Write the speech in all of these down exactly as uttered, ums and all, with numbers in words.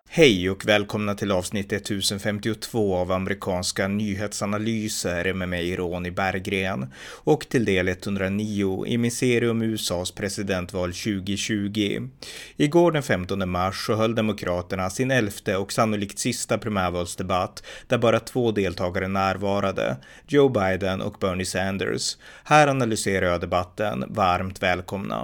Hej och välkomna till avsnitt tusenfemtiotvå av amerikanska nyhetsanalyser med mig Ronny Berggren och till del etthundranio i min serie om U S A:s presidentval tjugohundratjugo. Igår den femtonde mars så höll Demokraterna sin elfte och sannolikt sista primärvalsdebatt där bara två deltagare närvarade, Joe Biden och Bernie Sanders. Här analyserar jag debatten. Varmt välkomna.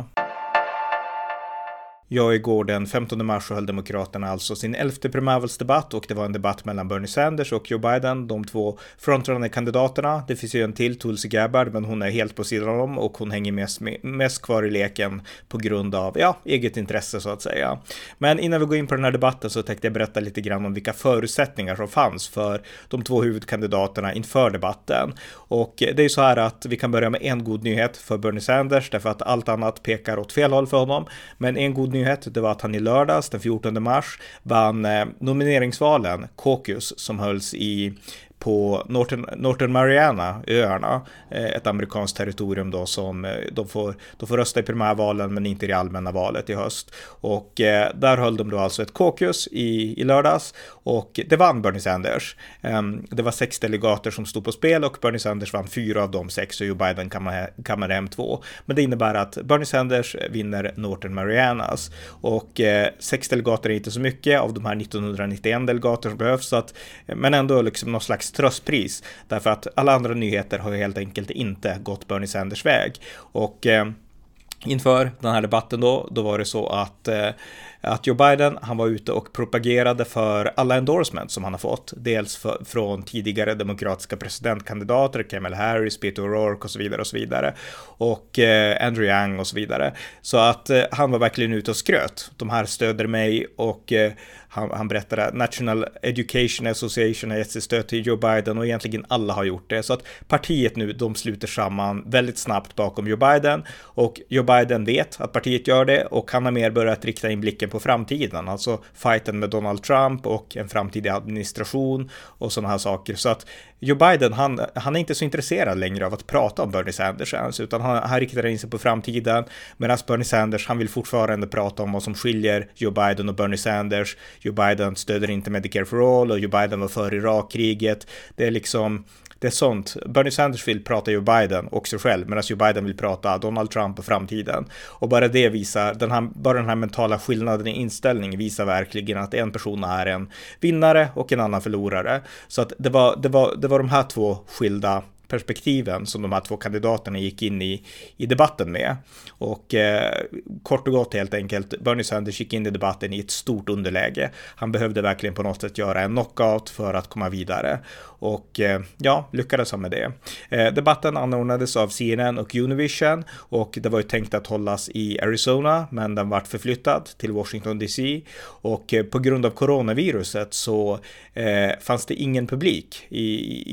Ja, igår den femtonde mars så höll Demokraterna alltså sin elfte primärvalsdebatt och det var en debatt mellan Bernie Sanders och Joe Biden, de två frontrunner-kandidaterna. Det finns ju en till, Tulsi Gabbard, men hon är helt på sidan om och hon hänger mest, mest kvar i leken på grund av, ja, eget intresse så att säga. Men innan vi går in på den här debatten så tänkte jag berätta lite grann om vilka förutsättningar som fanns för de två huvudkandidaterna inför debatten. Och det är ju så här att vi kan börja med en god nyhet för Bernie Sanders därför att allt annat pekar åt fel håll för honom, men en god nyhet, det var att han i lördags den fjortonde mars vann eh, nomineringsvalen caucus som hölls i på Northern, Northern Mariana öarna, ett amerikanskt territorium då som de får, de får rösta i primärvalen men inte i det allmänna valet i höst. Och eh, där höll de då alltså ett caucus i, i lördags och det vann Bernie Sanders. Um, det var sex delegater som stod på spel och Bernie Sanders vann fyra av de sex och Joe Biden kammade hem två. Men det innebär att Bernie Sanders vinner Northern Marianas och eh, sex delegater är inte så mycket av de här nittonhundranittioen delegater som behövs, så att, men ändå liksom någon slags tröstpris därför att alla andra nyheter har ju helt enkelt inte gått Bernie Sanders väg. Och eh, inför den här debatten då, då var det så att eh, att Joe Biden, han var ute och propagerade för alla endorsements som han har fått. Dels för, från tidigare demokratiska presidentkandidater, Kamala Harris, Beto O'Rourke och så vidare och så vidare. Och eh, Andrew Yang och så vidare. Så att eh, han var verkligen ute och skröt. De här stöder mig och eh, han, han berättade att National Education Association har gett sig stöd till Joe Biden och egentligen alla har gjort det. Så att partiet nu, de sluter samman väldigt snabbt bakom Joe Biden och Joe Biden vet att partiet gör det och han har mer börjat rikta in blicken på framtiden, alltså fighten med Donald Trump och en framtida administration och sådana här saker. Så att Joe Biden, han, han är inte så intresserad längre av att prata om Bernie Sanders ens, utan han, han riktar in sig på framtiden, medan Bernie Sanders, han vill fortfarande prata om vad som skiljer Joe Biden och Bernie Sanders. Joe Biden stöder inte Medicare for All och Joe Biden var för Irakkriget. Det är liksom Det är sånt. Bernie Sanders vill prata Joe Biden och sig själv, medan Joe Biden vill prata Donald Trump och framtiden. Och bara det visar, den här, bara den här mentala skillnaden i inställning visar verkligen att en person är en vinnare och en annan förlorare. Så att det var, det var, det var de här två skilda perspektiven som de här två kandidaterna gick in i, i debatten med. Och eh, kort och gott helt enkelt, Bernie Sanders gick in i debatten i ett stort underläge. Han behövde verkligen på något sätt göra en knockout för att komma vidare. Och eh, ja, lyckades han med det. Eh, debatten anordnades av C N N och Univision och det var ju tänkt att hållas i Arizona, men den vart förflyttad till Washington D C. Och eh, på grund av coronaviruset så eh, fanns det ingen publik i,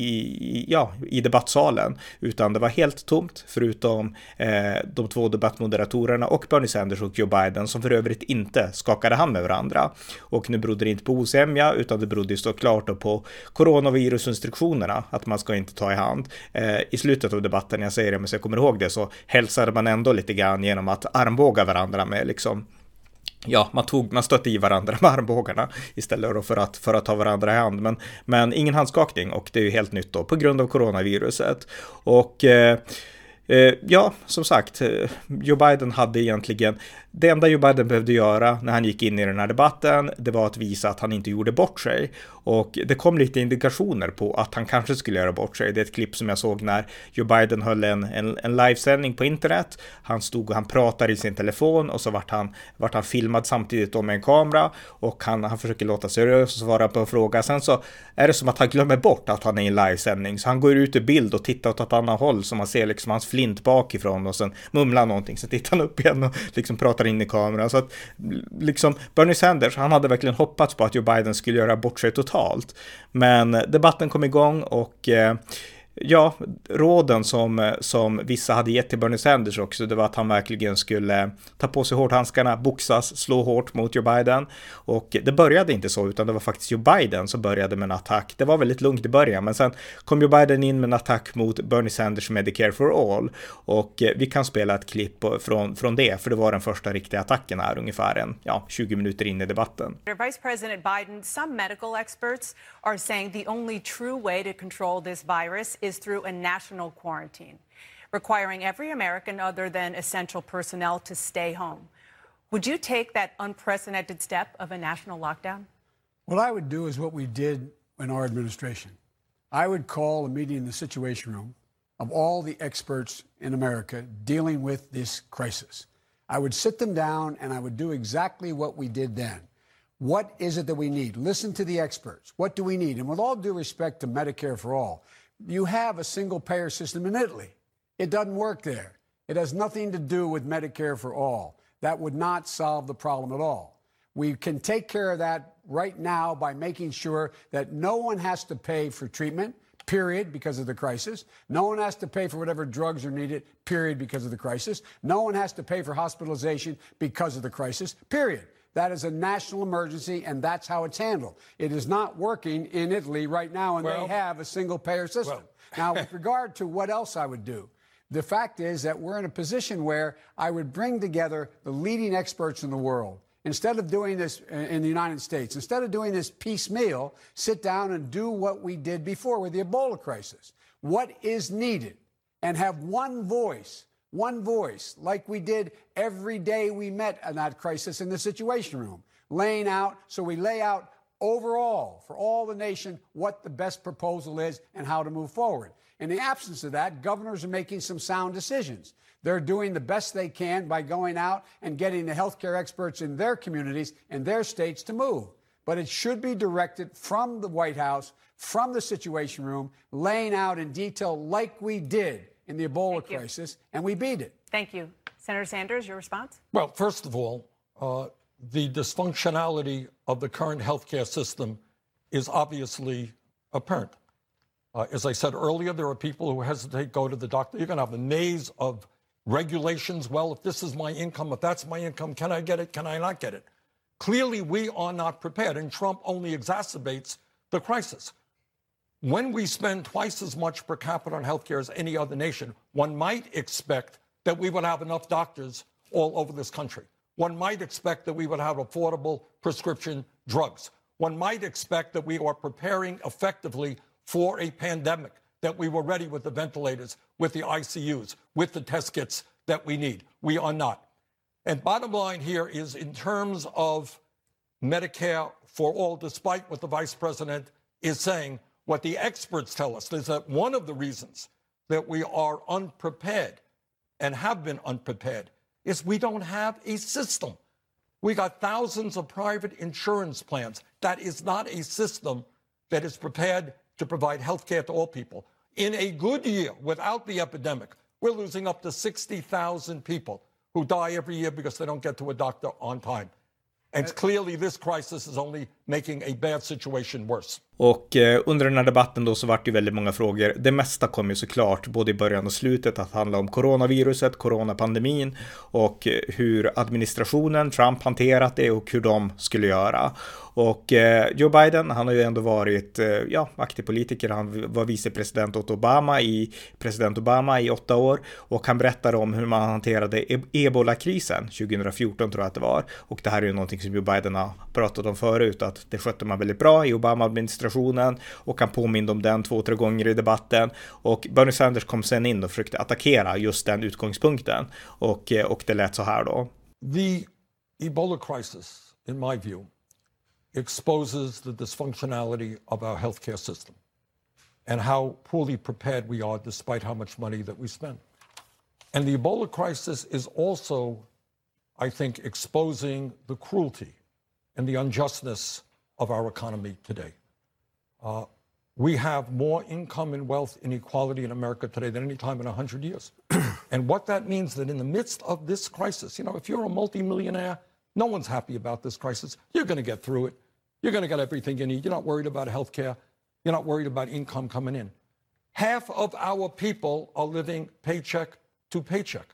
i, ja, i debattsalen, utan det var helt tomt förutom eh, de två debattmoderatorerna och Bernie Sanders och Joe Biden, som för övrigt inte skakade hand med varandra. Och nu berodde det inte på osämja, utan det berodde såklart på coronavirusinstruktionerna, att man ska inte ta i hand. Eh, I slutet av debatten, jag säger det men så jag kommer ihåg det, så hälsade man ändå lite grann genom att armbåga varandra med liksom, ja, man tog, man stötte i varandra med armbågarna istället för att, för att ta varandra i hand. Men, men ingen handskakning, och det är ju helt nytt då på grund av coronaviruset. Och eh, eh, ja, som sagt, Joe Biden hade egentligen, det enda Joe Biden behövde göra när han gick in i den här debatten, det var att visa att han inte gjorde bort sig. Och det kom lite indikationer på att han kanske skulle göra bort sig. Det är ett klipp som jag såg när Joe Biden höll en, en, en livesändning på internet. Han stod och han pratade i sin telefon och så vart han, vart han filmad samtidigt med en kamera. Och han, han försöker låta seriös och svara på en fråga. Sen så är det som att han glömmer bort att han är i en livesändning. Så han går ut i bild och tittar åt ett annat håll, så man ser liksom hans flint bakifrån och sen mumlar någonting. Så tittar han upp igen och liksom pratar in i kameran. Så att liksom Bernie Sanders, han hade verkligen hoppats på att Joe Biden skulle göra bort sig totalt. Men debatten kom igång och eh, Ja, råden som, som vissa hade gett till Bernie Sanders också, det var att han verkligen skulle ta på sig hårdhandskarna, boxas, slå hårt mot Joe Biden. Och det började inte så, utan det var faktiskt Joe Biden som började med en attack. Det var väldigt lugnt i början, men sen kom Joe Biden in med en attack mot Bernie Sanders Medicare for All. Och vi kan spela ett klipp från, från det, för det var den första riktiga attacken här, ungefär en, ja, tjugo minuter in i debatten. Vice President Biden, some medical experts are saying the only true way to control this virus is through a national quarantine, requiring every American other than essential personnel to stay home. Would you take that unprecedented step of a national lockdown? What I would do is what we did in our administration. I would call a meeting in the Situation Room of all the experts in America dealing with this crisis. I would sit them down and I would do exactly what we did then. What is it that we need? Listen to the experts. What do we need? And with all due respect to Medicare for All, you have a single-payer system in Italy. It doesn't work there. It has nothing to do with Medicare for All. That would not solve the problem at all. We can take care of that right now by making sure that no one has to pay for treatment, period, because of the crisis. No one has to pay for whatever drugs are needed, period, because of the crisis. No one has to pay for hospitalization because of the crisis, period. That is a national emergency, and that's how it's handled. It is not working in Italy right now, and well, they have a single-payer system. Well. Now, with regard to what else I would do, the fact is that we're in a position where I would bring together the leading experts in the world. Instead of doing this in the United States, instead of doing this piecemeal, sit down and do what we did before with the Ebola crisis. What is needed? And have one voice. One voice, like we did every day we met in that crisis in the Situation Room, laying out, so we lay out overall for all the nation what the best proposal is and how to move forward. In the absence of that, governors are making some sound decisions. They're doing the best they can by going out and getting the healthcare experts in their communities and their states to move. But it should be directed from the White House, from the Situation Room, laying out in detail like we did in the Ebola Thank crisis, you. And we beat it. Thank you. Senator Sanders, your response? Well, first of all, uh, the dysfunctionality of the current healthcare system is obviously apparent. Uh, as I said earlier, there are people who hesitate, go to the doctor. You're going to have a maze of regulations. Well, if this is my income, if that's my income, can I get it? Can I not get it? Clearly, we are not prepared, and Trump only exacerbates the crisis. When we spend twice as much per capita on healthcare as any other nation, one might expect that we would have enough doctors all over this country. One might expect that we would have affordable prescription drugs. One might expect that we are preparing effectively for a pandemic, that we were ready with the ventilators, with the I C Us, with the test kits that we need. We are not. And bottom line here is, in terms of Medicare for All, despite what the vice president is saying, what the experts tell us is that one of the reasons that we are unprepared and have been unprepared is we don't have a system. We got thousands of private insurance plans. That is not a system that is prepared to provide health care to all people. In a good year, without the epidemic, we're losing up to sixty thousand people who die every year because they don't get to a doctor on time. And clearly this crisis is only making a bad situation worse. Och eh, under den här debatten då så var det ju väldigt många frågor. Det mesta kom ju såklart både i början och slutet att handla om coronaviruset, coronapandemin och eh, hur administrationen, Trump hanterat det och hur de skulle göra. Och eh, Joe Biden, han har ju ändå varit eh, ja, aktiv politiker. Han var vicepresident åt Obama i president Obama i åtta år och han berättade om hur man hanterade e- Ebola-krisen tjugohundrafjorton tror jag att det var. Och det här är ju någonting som Joe Biden har pratat om förut, att det skötte man väldigt bra i Obama-administrationen och han påminde om den två, tre gånger i debatten. Och Bernie Sanders kom sen in och försökte attackera just den utgångspunkten. Och, och det lät så här då. The Ebola crisis, in my view, exposes the dysfunctionality of our healthcare system and how poorly prepared we are despite how much money that we spend. And the Ebola crisis is also, I think, exposing the cruelty and the unjustness of our economy today. Uh, we have more income and wealth inequality in America today than any time in a hundred years. And what that means that in the midst of this crisis, you know, if you're a multimillionaire, no one's happy about this crisis. You're going to get through it. You're going to get everything you need. You're not worried about health care. You're not worried about income coming in. half of our people are living paycheck to paycheck.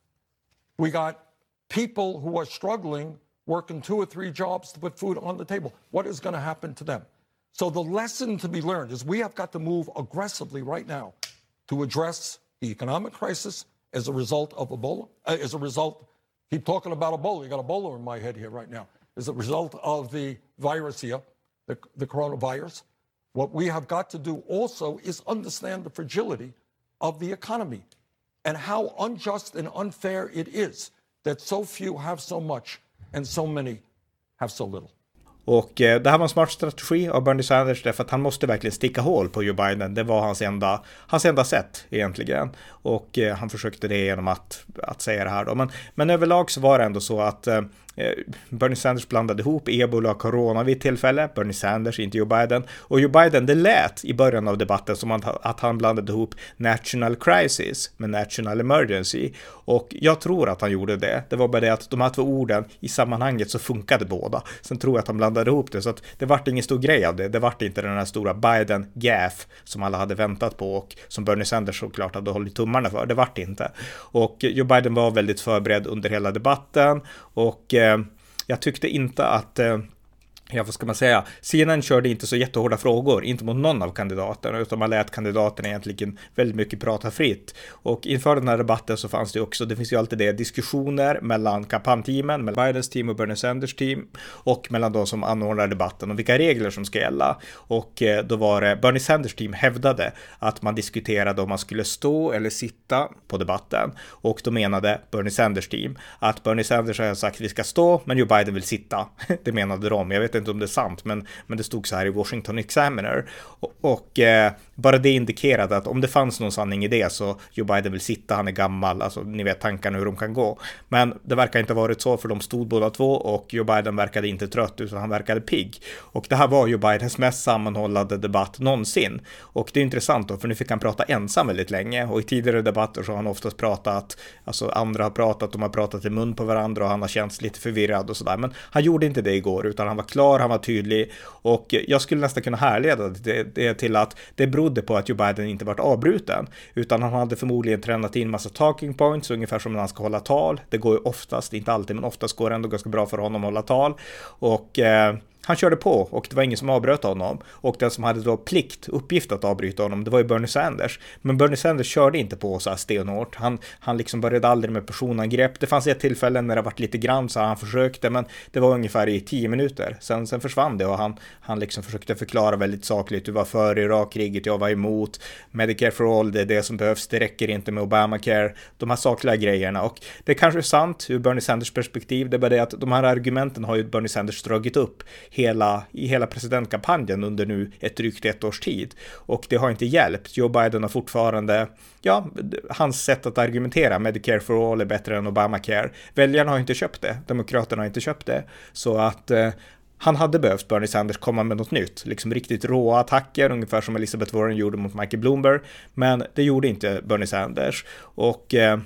We got people who are struggling, working two or three jobs to put food on the table. What is going to happen to them? So the lesson to be learned is we have got to move aggressively right now to address the economic crisis as a result of Ebola, uh, as a result, keep talking about Ebola, you got Ebola in my head here right now, as a result of the virus here, the, the coronavirus. What we have got to do also is understand the fragility of the economy and how unjust and unfair it is that so few have so much and so many have so little. Och eh, det här var en smart strategi av Bernie Sanders därför att han måste verkligen sticka hål på Joe Biden. Det var hans enda, hans enda sätt egentligen. Och eh, han försökte det genom att, att säga det här då. Men, men överlag så var det ändå så att eh, Bernie Sanders blandade ihop ebola och corona vid ett tillfälle. Bernie Sanders, inte Joe Biden. Och Joe Biden, det lät i början av debatten som att han blandade ihop national crisis med national emergency. Och jag tror att han gjorde det. Det var bara det att de här två orden i sammanhanget så funkade båda. Sen tror jag att han blandade ihop det så att det vart ingen stor grej av det. Det vart inte den här stora Biden-gaff som alla hade väntat på och som Bernie Sanders såklart hade hållit tummarna för. Det vart inte. Och Joe Biden var väldigt förberedd under hela debatten och eh, jag tyckte inte att eh, ja, vad ska man säga? C N N körde inte så jättehårda frågor, inte mot någon av kandidaterna, utan man lät kandidaterna egentligen väldigt mycket prata fritt. Och inför den här debatten så fanns det också, det finns ju alltid det, diskussioner mellan kampanjteamen, mellan Bidens team och Bernie Sanders team, och mellan de som anordnar debatten och vilka regler som ska gälla. Och eh, då var det, Bernie Sanders team hävdade att man diskuterade om man skulle stå eller sitta på debatten. Och då menade Bernie Sanders team att Bernie Sanders har sagt att vi ska stå, men Joe Biden vill sitta. Det menade de, jag vet inte om det är sant, men, men det stod så här i Washington Examiner och, och eh, bara det indikerade att om det fanns någon sanning i det så Joe Biden vill sitta, han är gammal, alltså ni vet tankarna hur de kan gå, men det verkar inte ha varit så för de stod båda två och Joe Biden verkade inte trött utan han verkade pigg och det här var Joe Bidens mest sammanhållande debatt någonsin och det är intressant då för nu fick han prata ensam väldigt länge och i tidigare debatter så har han oftast pratat, alltså andra har pratat, de har pratat i mun på varandra och han har känts lite förvirrad och sådär, men han gjorde inte det igår utan han var klar, han var tydlig och jag skulle nästan kunna härleda det, det till att det berodde på att Joe Biden inte varit avbruten utan han hade förmodligen tränat in massa talking points ungefär som när han ska hålla tal. Det går ju oftast, inte alltid men oftast går det ändå ganska bra för honom att hålla tal och eh, han körde på och det var ingen som avbröt honom och den som hade då plikt, uppgift att avbryta honom, det var ju Bernie Sanders. Men Bernie Sanders körde inte på så här stenhårt. Han, han liksom började aldrig med personangrepp. Det fanns ett tillfälle när det varit lite grann så han försökte, men det var ungefär i tio minuter. Sen, sen försvann det och han, han liksom försökte förklara väldigt sakligt. Du var för Irakkriget, jag var emot. Medicare for all, det är det som behövs. Det räcker inte med Obamacare. De här sakliga grejerna. Och det är kanske är sant ur Bernie Sanders perspektiv. Det är bara det att de här argumenten har ju Bernie Sanders dragit upp hela, i hela presidentkampanjen under nu ett drygt ett års tid. Och det har inte hjälpt. Joe Biden har fortfarande, ja, hans sätt att argumentera, Medicare for all är bättre än Obamacare. Väljarna har inte köpt det. Demokraterna har inte köpt det. Så att eh, han hade behövt Bernie Sanders komma med något nytt. Liksom riktigt råa attacker, ungefär som Elizabeth Warren gjorde mot Michael Bloomberg. Men det gjorde inte Bernie Sanders. Och eh,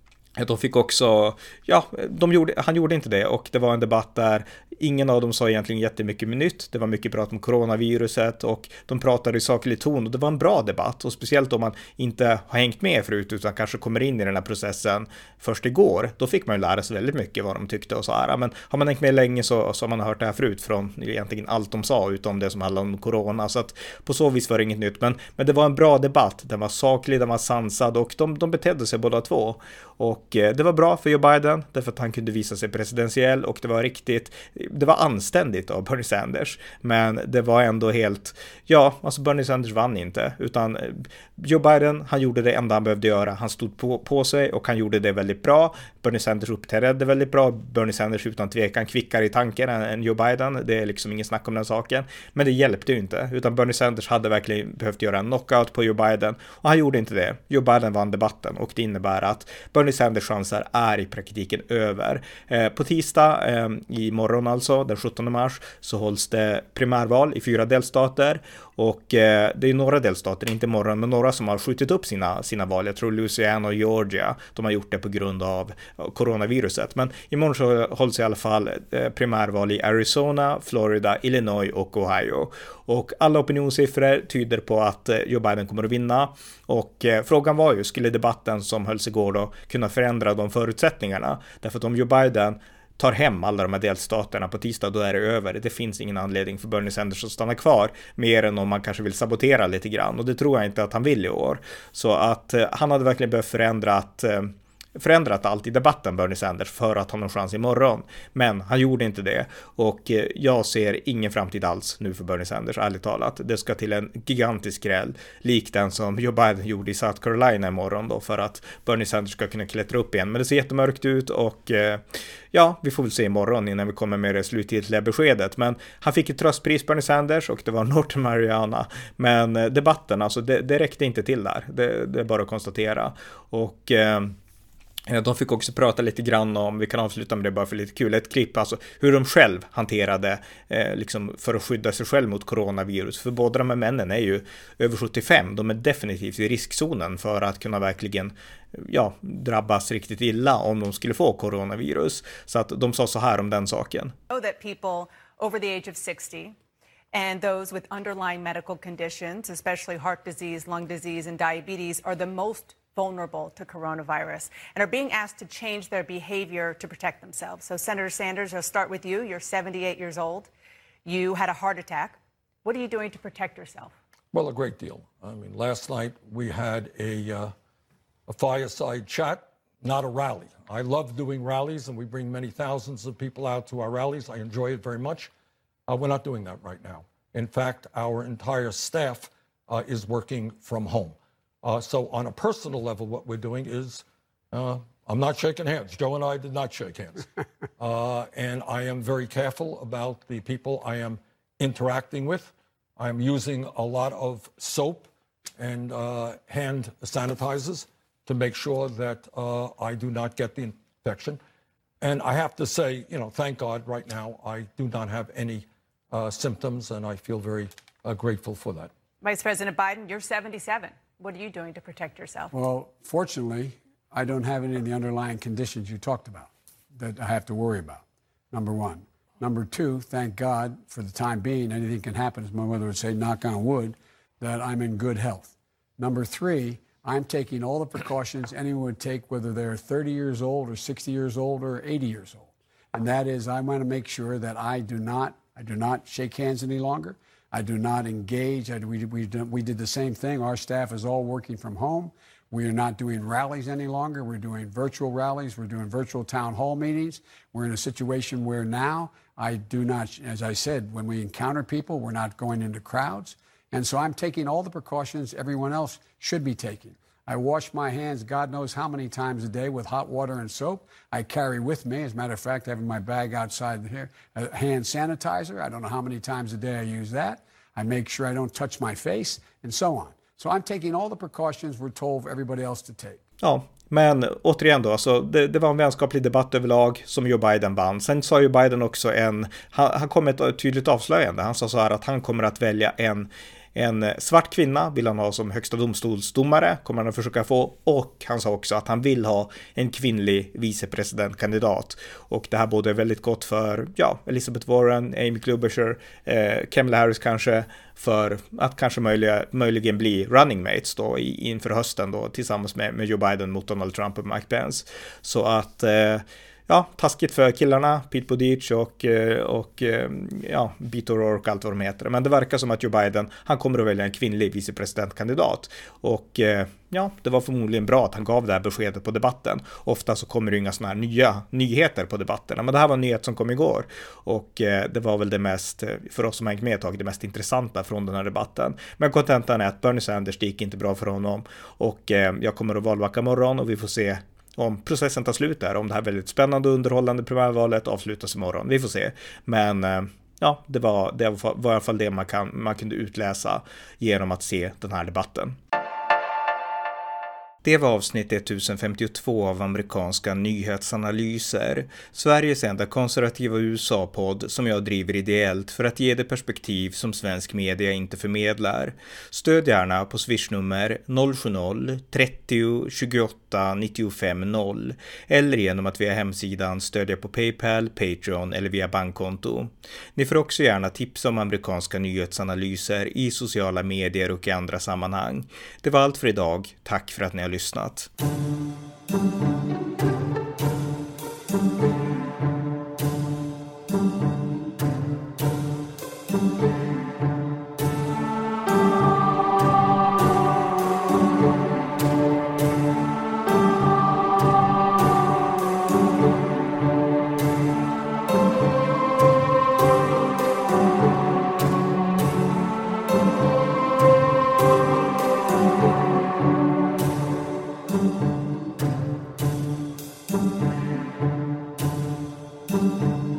de fick också, ja, de gjorde, han gjorde inte det och det var en debatt där ingen av dem sa egentligen jättemycket nytt. Det var mycket prat om coronaviruset och de pratade i saklig ton och det var en bra debatt och speciellt om man inte har hängt med förut utan kanske kommer in i den här processen först igår. Då fick man ju lära sig väldigt mycket vad de tyckte och så här. Men har man hängt med länge så, så har man hört det här förut från egentligen allt de sa utom det som handlade om corona. Så att på så vis var det inget nytt. Men, men det var en bra debatt. Den var saklig, den var sansad och de, de betedde sig båda två. Och eh, det var bra för Joe Biden därför att han kunde visa sig presidentiell och det var riktigt, det var anständigt av Bernie Sanders, men det var ändå helt, ja, alltså Bernie Sanders vann inte, utan Joe Biden, han gjorde det enda han behövde göra, han stod på, på sig och han gjorde det väldigt bra. Bernie Sanders uppträdde väldigt bra, Bernie Sanders utan tvekan kvickare i tanken än, än Joe Biden, det är liksom ingen snack om den saken, men det hjälpte ju inte, utan Bernie Sanders hade verkligen behövt göra en knockout på Joe Biden och han gjorde inte det. Joe Biden vann debatten och det innebär att Bernie Sanders chanser är i praktiken över. Eh, på tisdag eh, i morgon alltså, den sjuttonde mars, så hålls det primärval i fyra delstater. Och eh, det är några delstater, inte imorgon, men några som har skjutit upp sina, sina val. Jag tror Louisiana och Georgia, de har gjort det på grund av coronaviruset. Men imorgon så hålls i alla fall eh, primärval i Arizona, Florida, Illinois och Ohio. Och alla opinionssiffror tyder på att eh, Joe Biden kommer att vinna. Och eh, frågan var ju, skulle debatten som hölls igår då kunna förändra de förutsättningarna? Därför att om Joe Biden tar hem alla de här delstaterna på tisdag, då är det över. Det finns ingen anledning för Bernie Sanders att stanna kvar, mer än om man kanske vill sabotera lite grann. Och det tror jag inte att han vill i år. Så att eh, han hade verkligen behövt förändra att... Eh, förändrat allt i debatten, Bernie Sanders, för att ha någon chans imorgon. Men han gjorde inte det. Och eh, jag ser ingen framtid alls nu för Bernie Sanders, ärligt talat. Det ska till en gigantisk gräll, lik den som Joe Biden gjorde i South Carolina imorgon då, för att Bernie Sanders ska kunna klättra upp igen. Men det ser jättemörkt ut och eh, ja, vi får väl se imorgon innan vi kommer med det slutgiltiga beskedet. Men han fick ett tröstpris, Bernie Sanders, och det var North Mariana. Men eh, debatten, alltså det, det räckte inte till där. Det, det är bara att konstatera. Och... Eh, De fick också prata lite grann om, vi kan avsluta med det bara för lite kul, ett klipp, alltså hur de själv hanterade eh, liksom för att skydda sig själv mot coronavirus. För båda de här männen är ju över sjuttiofem, de är definitivt i riskzonen för att kunna verkligen ja, drabbas riktigt illa om de skulle få coronavirus. Så att de sa så här om den saken. Oh, that people over the age of sixty and those with underlying medical conditions, especially heart disease, lung disease, and diabetes, are the most vulnerable to coronavirus and are being asked to change their behavior to protect themselves. So Senator Sanders, I'll start with you. You're seventy-eight years old. You had a heart attack. What are you doing to protect yourself? Well, a great deal. I mean, last night we had a, uh, a fireside chat, not a rally. I love doing rallies, and we bring many thousands of people out to our rallies. I enjoy it very much. Uh, we're not doing that right now. In fact, our entire staff uh, is working from home. Uh, so on a personal level, what we're doing is, uh, I'm not shaking hands. Joe and I did not shake hands. uh, and I am very careful about the people I am interacting with. I'm using a lot of soap and uh, hand sanitizers to make sure that uh, I do not get the infection. And I have to say, you know, thank God right now I do not have any uh, symptoms, and I feel very uh, grateful for that. Vice President Biden, you're seventy-seven. What are you doing to protect yourself? Well, fortunately, I don't have any of the underlying conditions you talked about that I have to worry about, number one. Number two, thank God, for the time being, anything can happen, as my mother would say, knock on wood, that I'm in good health. Number three, I'm taking all the precautions anyone would take, whether they're thirty years old or sixty years old or eighty years old. And that is, I want to make sure that I do not, I do not shake hands any longer. I do not engage. I, we, we, we did the same thing. Our staff is all working from home. We are not doing rallies any longer. We're doing virtual rallies. We're doing virtual town hall meetings. We're in a situation where now I do not, as I said, when we encounter people, we're not going into crowds. And so I'm taking all the precautions everyone else should be taking. I wash my hands God knows how many times a day with hot water and soap. I carry with me, as a matter of fact, I have in my bag outside here, a hand sanitizer. I don't know how many times a day I use that. I make sure I don't touch my face, and so on. So I'm taking all the precautions we're told everybody else to take. Ja, men återigen då, alltså det, det var en vänskaplig debatt överlag som Joe Biden vann. Sen sa Joe Biden också en, han, han kom med ett tydligt avslöjande. Han sa så här att han kommer att välja en En svart kvinna vill han ha som högsta domstolsdomare, kommer han att försöka få, och han sa också att han vill ha en kvinnlig vicepresidentkandidat. Och det här både är väldigt gott för ja, Elizabeth Warren, Amy Klobuchar, eh, Kamala Harris kanske, för att kanske möjliga, möjligen bli running mates då i, inför hösten då, tillsammans med, med Joe Biden mot Donald Trump och Mike Pence. Så att eh, ja, taskigt för killarna, Pete Buttigieg och, och ja, Beto O'Rourke och allt vad de heter. Men det verkar som att Joe Biden, han kommer att välja en kvinnlig vicepresidentkandidat. Och ja, det var förmodligen bra att han gav det här beskedet på debatten. Ofta så kommer det inga såna här nya nyheter på debatterna. Men det här var en nyhet som kom igår. Och det var väl det mest, för oss som har hängt med ett tag, det mest intressanta från den här debatten. Men kontentan är att Bernie Sanders gick inte bra för honom. Och jag kommer att valvaka imorgon och vi får se om processen tar slut där, om det här väldigt spännande och underhållande primärvalet avslutas imorgon. Vi får se. Men ja, det var, det var i alla fall det man, kan, man kunde utläsa genom att se den här debatten. Det var avsnitt ettusenfemtiotvå av amerikanska nyhetsanalyser, Sveriges enda konservativa U S A-podd som jag driver ideellt för att ge det perspektiv som svensk media inte förmedlar. Stöd gärna på swishnummer noll sju noll trettio tjugoåtta nittiofem noll eller genom att via hemsidan stödja på PayPal, Patreon eller via bankkonto. Ni får också gärna tipsa om amerikanska nyhetsanalyser i sociala medier och i andra sammanhang. Det var allt för idag. Tack för att ni har lyssnat. Thank you.